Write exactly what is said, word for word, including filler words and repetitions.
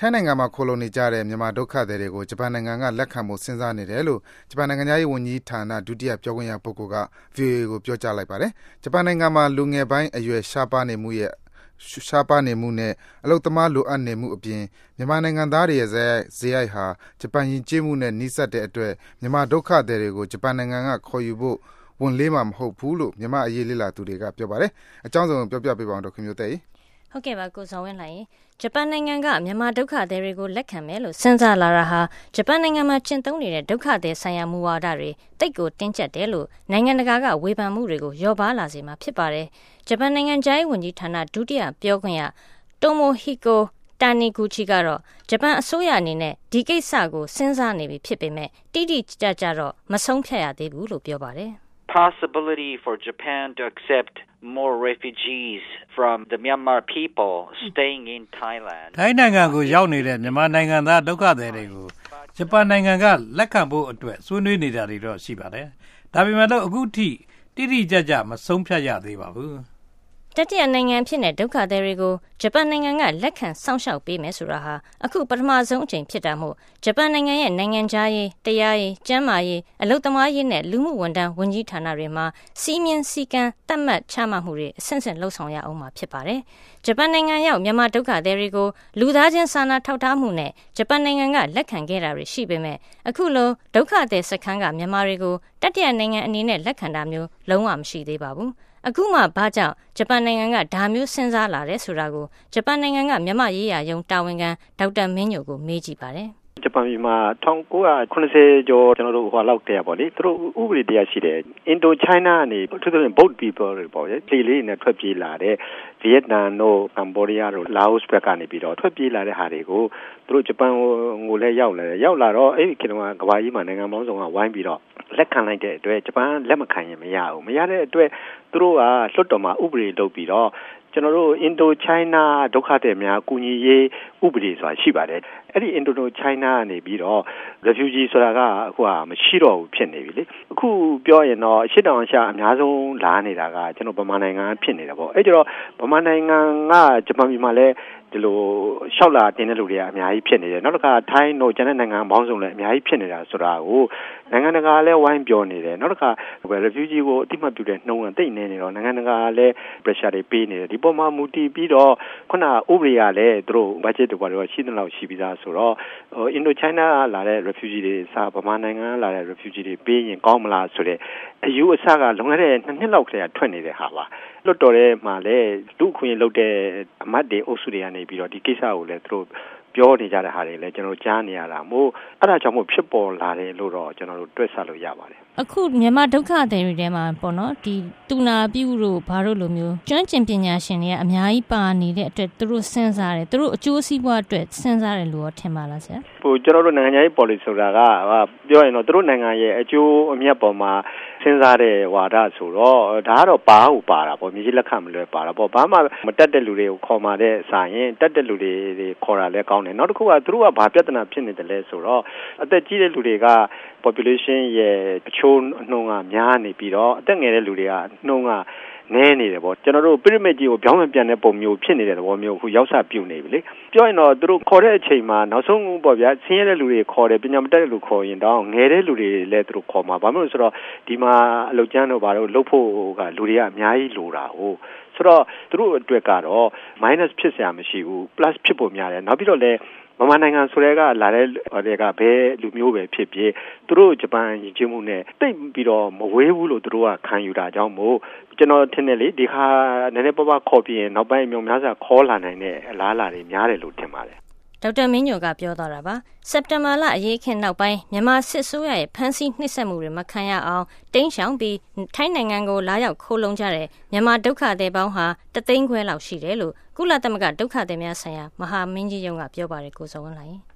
ထိုင်းနိုင်ငံမှာခိုလှုံနေကြတဲ့မြန်မာဒုက္ခသည်တွေကိုဂျပန်နိုင်ငံကလက်ခံဖို့စဉ်းစားနေတယ်လို့ဂျပန်နိုင်ငံသားရေးဝန်ကြီးဌာနဒုတိယပြောခွင့်ရပုဂ္ဂိုလ်က ဗွီအိုအေ ကိုပြောကြားလိုက်ပါတယ်။ဂျပန်နိုင်ငံမှာလူငယ်ပိုင်းအရွယ်ရှားပါးနေမှုရဲ့ရှားပါးနေမှုနဲ့အလုပ်သမားလိုအပ်နေမှုအပြင်မြန်မာနိုင်ငံသားတွေရဲ့ဇယိုက်ဇယိုက်ဟာဂျပန်ယဉ်ကျေးမှုနဲ့နှိစက်တဲ့အတွက်မြန်မာဒုက္ခသည်တွေကိုဂျပန်နိုင်ငံကခေါ်ယူဖို့ဝန်လေးမှာမဟုတ်ဘူးလို့မြန်မာအရေးလေ့လာသူတွေကပြောပါတယ်။အကြောင်းစုံပြောပြပေးပါအောင်ဒေါက်ခင်မျိုးသိန်းဟုတ်ကဲ့ပါကိုစောဝင်းလိုက်ဂျပန်နိုင်ငံကမြန်မာဒုက္ခသည်တွေကိုလက်ခံမယ်လို့စဉ်းစားလာတာဟာဂျပန်နိုင်ငံမှာကျင့်သုံးနေတဲ့ဒုက္ခသည်ဆိုင်ရာမူဝါဒတွေတိတ်ကိုတင်းကျပ်တယ်လို့နိုင်ငံတကာကဝေဖန်မှုတွေကိုလျော့ပါလာစေမှာဖြစ်ပါတယ်ဂျပန်နိုင်ငံခြားရေးဝန်ကြီးဌာနဒုတိယပြောခွင့်ရတိုမိုဟီကိုတာနီဂူချီကတော့ဂျပန်အစိုးရအနေနဲ့ဒီကိစ္စကိုစဉ်းစားနေပြီဖြစ်ပေမဲ့တိတိကျကျတော့မဆုံးဖြတ်ရသေးဘူးလို့ပြောပါတယ် possibility for Japan to accept more refugees from the Myanmar people staying in Thailand. ထိုင်းနိုင်ငံကိုရောက်နေတဲ့မြန်မာနိုင်ငံသားဒုက္ခသည်တွေကိုဂျပန်နိုင်ငံကလက်ခံဖို့အတွက်ဆွေးနွေးနေတာတွေတော့ရှိပါတယ်။ဒါပေမဲ့လို့အခုထိတိတိကျကျမဆုံးဖြတ်ရသေးပါဘူး။တတိယနိုင်ငံဖြစ်တဲ့ဒုက္ခသည်တွေကိုဂျပန်နိုင်ငံကလက်ခံစောင့်ရှောက်ပေးမယ်ဆိုတာဟာအခုပထမဆုံးအကြိမ်ဖြစ်တာမို့ဂျပန်နိုင်ငံရဲ့နိုင်ငံခြားရေးတရားရေးကျန်းမာရေးအလုပ်သမားရေးနဲ့လူမှုဝန်ထမ်းဝန်ကြီးဌာနတွေမှာစီးမြင်စည်းကမ်းသတ်မှတ်ချမှတ်မှုတွေအဆင့်ဆင့်လှုပ်ဆောင်ရအောင်မှာဖြစ်ပါတယ်။ဂျပန်နိုင်ငံရောက်မြန်မာဒုက္ခသည်တွေကိုလူသားချင်းစာနာထောက်ထားမှုနဲ့ဂျပန်နိုင်ငံကလက်ခံခဲ့တာတွေရှိပေမဲ့အခုလိုဒုက္ခသည်စခန်းကမြန်မာတွေကိုတတိယနိုင်ငံအနေနဲ့လက်ခံတာမျိုးလုံးဝမရှိသေးပါဘူး။အခုမှဘာကြောင့်ဂျပန်နိုင်ငံကဒါမျိုးစဉ်းစားလာတယ်ဆိုတာကိုဂျပန်နိုင်ငံကမြန်မာရေးရာယုံတာဝန်ခံဒေါက်တာမင်းညိုကိုမေးကြည့်ပါတယ်ဂျပန်ပြည်မှာ၁၉၇၀ကျော်ကျွန်တော်တို့ဟိုလောက်တည်းပေါ့လေသူတို့ဥပဒေတရားရှိတယ်အင်ဒိုချိုင်းနာကနေသူတို့ boat people တွေပေါ့လေလေလေးနဲ့ထွက်ပြေးလာတဲ့ဗီယက်နမ်တို့ကမ္ဘောဒီးယားတို့လာအိုဘက်ကနေပြီးတော့ထွက်ပြေးလာတဲ့ဟာတွေကိုသူတို့ဂျပန်ကိုလည်းရောက်လာတယ်ရောက်လာတော့အဲ့ဒီခေတ်ကကမ္ဘာကြီးမှာနိုင်ငံပေါင်းစုံကဝိုင်းပြီးတော့လက်ခံလိုက်တဲ့အတွက်ဂျပန်လက်မခံရင်မရဘူးမရတဲ့အတွက်သူတို့ကလွှတ်တော်မှာဥပဒေလုပ်ပြီးတော့ကျွန်တော်တို့အင်ဒိုချိုင်းနာဒုက္ခသည်များအကူအညီရေးဥပဒေဆိုတာရှိပါတယ်အဲ့ဒီအင်ဒိုချိုင်းနာကနေပြီးတော့ refugee ဆိုတာကအခုကမရှိတော့ဘူးဖြစ်နေပြီလေအခုပြောရင်တော့အရှေ့တောင်အာရှအများဆုံးလာနေတာကကျွန်တော်ဗမာနိုင်ငံဖြစ်နေတာပေါ့အဲ့ကျတော့ဗမာနိုင်ငံကဂျပန်ပြည်မှာလည်းဒီလိုရှောက်လာတင်တဲ့လူတွေကအများကြီးဖြစ်နေတယ်နောက်တစ်ခါထိုင်းတို့ကျန်တဲ့နိုင်ငံပေါင်းစုံလည်းအများကြီးဖြစ်နေတာဆိုတာကိုနိုင်ငံတကာလည်းဝိုင်းပြောနေတယ်နောက်တစ်ခါ refugee ကိုအတိမတ်ပြုတဲ့နှုံးကတိတ်နေနေတော့နိုင်ငံတကာလည်း pressure တွေပေးနေတယ်ဒီပေါ်မှာမူတည်ပြီးတော့ခုနဥပဒေကလည်းသူတို့ budget တွေကတော့ရှိတဲ့လောက်ရှိပြီးသားဆိုတော့အင်ဒိုချိုင်းနာလာတဲ့ refugee တွေစာဗမာနိုင်ငံလာတဲ့ refugee တွေပေးရင်ကောင်းမလားဆိုတဲ့အယူအဆကလွန်ခဲ့တဲ့နှစ်နှစ်လောက်ကတည်းကထွက်နေတဲ့ဟာပါလွတ်တော်ထဲမှာလည်းလူအခွင့်အရေးလုပ်တဲ့အမတ်တွေအုပ်စုတွေကနေပြီးတော့ဒီကိစ္စကိုလည်းသူတို့ပြောနေကြတဲ့ဟာတွေလည်းကျွန်တော်ကြားနေရတာမို့အဲ့ဒါကြောင့်မို့ဖြစ်ပေါ်လာတယ်လို့တော့ကျွန်တော်တို့တွက်ဆလို့ရပါတယ်အခုမြန်မာဒုက္ခသည်တွေထဲမှာပေါ့နော်ဒီတူနာပြုတို့ဘာတို့လိုမျိုးကျွမ်းကျင်ပညာရှင်တွေကအများကြီးပါနေတဲ့အတွက်သူတို့စဉ်းစားတယ်သူတို့အကျိုးစီးပွားအတွက်စဉ်းစားတယ်လို့ထင်ပါလားဆရာဟိုကျွန်တော်တို့နိုင်ငံရေး policy ဆိုတာကပြောရင်တော့သူတို့နိုင်ငံရဲ့အကျိုးအမြတ်ပေါ်မှာစဉ်းစားတဲ့ဝါဒဆိုတော့ဒါကတော့ပါဟုပါတာပေါ့မြေကြီးလက်ခံမလွယ်ပါတာပေါ့ဘာမှမတက်တဲ့လူတွေကိုခေါ်มาတဲ့စာရင်တက်တဲ့လူတွေခေါ်တာလည်းကောင်းတယ်နောက်တစ်ခုကသူတို့ကဘာပြဿနာဖြစ်နေတယ်လဲဆိုတော့အသက်ကြီးတဲ့လူတွေက population ရဲ့အချိုးနှုန်းကများနေပြီးတော့အသက်ငယ်တဲ့လူတွေကနှုန်းကနဲနေတယ်ပေါ့ကျွန်တော်တို့ pyramid ကြီးကိုပြောင်းပြန်ပြန်တဲ့ပုံမျိုးဖြစ်နေတဲ့သဘောမျိုးအခုရောက်စားပြုတ်နေပြီလေပြောရင်တော့သူတို့ခေါ်တဲ့အချိန်မှာနောက်ဆုံးပေါ့ဗျာဆင်းရဲတဲ့လူတွေခေါ်တယ်ပညာမတတ်တဲ့လူခေါ်ရင်တော့ငယ်တဲ့လူတွေလည်းသူတို့ခေါ်မှာဘာလို့လဲဆိုတော့ဒီမှာအလုပ်ကျန်းတို့ဘာလို့လုပ်ဖို့ကလူတွေကအများကြီးလိုတာဟုတ်ဆိုတော့သူတို့အတွက်ကတော့ minus ဖြစ်စရာမရှိဘူး plus ဖြစ်ဖို့များတယ်နောက်ပြီးတော့လည်းမမနိုင်ငံဆိုတဲ့ကလာတဲ့တွေကဘယ်လူမျိုးပဲဖြစ်ဖြစ်သူတို့ဂျပန်ယဉ်ကျေးမှုနဲ့တိတ်ပြီးတော့မဝေးဘူးလို့သူတို့ကခံယူတာကြောင့်မို့ကျွန်တော်ထင်တယ်လေဒီခါနည်းနည်းပါးပါးခေါ်ပြီးရင်နောက်ပိုင်းမျိုးများစွာခေါ်လာနိုင်တဲ့အလားအလာတွေများတယ်လို့ထင်ပါတယ်ဒေါက်တာမင်းညိုကပြောသွားတာပါစက်တင်ဘာလအရေးခင်းနောက်ပိုင်းမြန်မာစစ်ဆိုးရရဲ့ဖမ်းဆီးနှိပ်စက်မှုတွေမခံရအောင်တိမ်းရှောင်ပြီးထိုင်းနိုင်ငံကိုလာရောက်ခိုးလုံကြတဲ့မြန်မာဒုက္ခသည်ပေါင်းဟာတသိန်းခွဲလောက်ရှိတယ်လို့ကုလသမဂ္ဂဒုက္ခသည်များဆိုင်ရာမဟာမင်းကြီးရုံးကပြောပါတယ်ကိုစောဝင်းလှိုင်